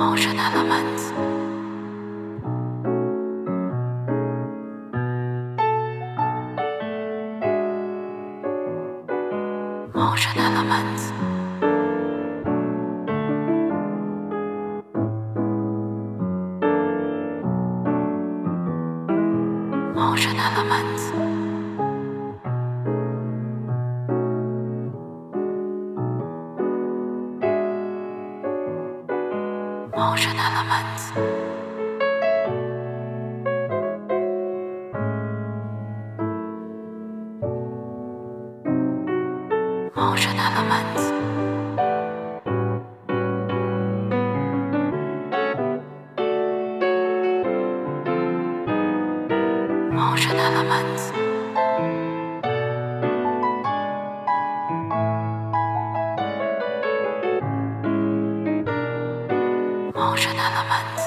Motion elements. Motion elements. Motion elements. Motion elements. Motion elements. Motion elements. Motion elements.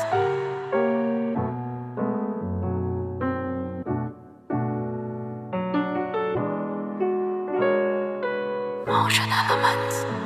Motion elements.